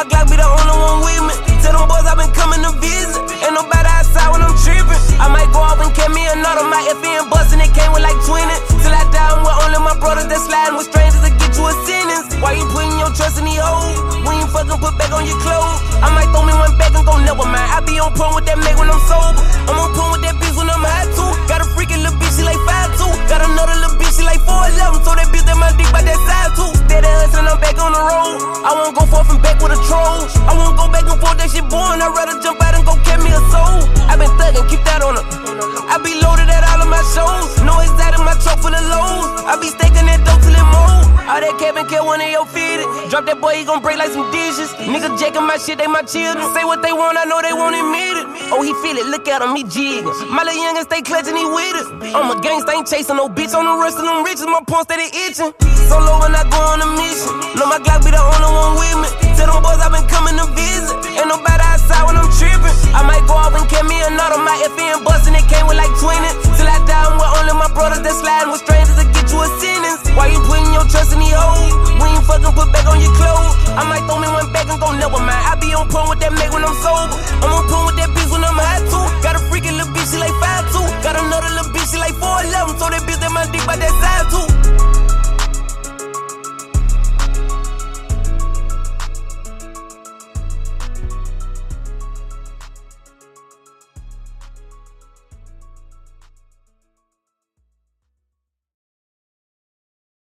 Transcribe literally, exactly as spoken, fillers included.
my Glock be the only one with me. Tell them boys I been coming to visit. Ain't nobody outside when I'm tripping. I might go off and catch me another. My F N bustin', it came with like twenty. Till I die, I'm with only my brothers that sliding with strangers to get you a sentence. Why you putting your trust in these hoes? When you fucking put back on your clothes, I might throw me one back and go never mind. I be on point with that make when I'm sober. I'm on point with that bitch when I'm high too. Got a freaking little bitch, she like five two. Got another little bitch, she like four eleven. So that bitch that my dick by that side too. Steady hustling, I'm back on the road. I won't go forth and back with a troll. I won't go back and forth, that shit boring. I'd rather jump out and go catch me a soul. I been thuggin', keep that on her. I be loaded at all of my shows. No excited, my truck full of lows. I be staking that dope till it mold. All that cap and care one of your fitted. Drop that boy, he gon' break like some dishes. Niggas jacking my shit, they my children. Say what they want, I know they won't admit it. Oh, he feel it, look at him, he jiggin'. My little youngin' stay clutchin', he with it. I'm a gangsta, ain't chasing no bitch. On the rest of them riches, my pawn steady itching. So low when I go on a mission. Know my Glock be the only one with me. Tell them boys I been coming to visit. Ain't nobody outside when I'm trippin'. I might go off and catch me another. My F N bustin', it came with like twenty. Till I die, I'm with only my brothers that sliding with strangers to get you a sentence. Why you putting your trust in these hoes? When you fucking put back on your clothes, I might throw me one back and go never mind. I be on point with that make when I'm sober. I'm on point with that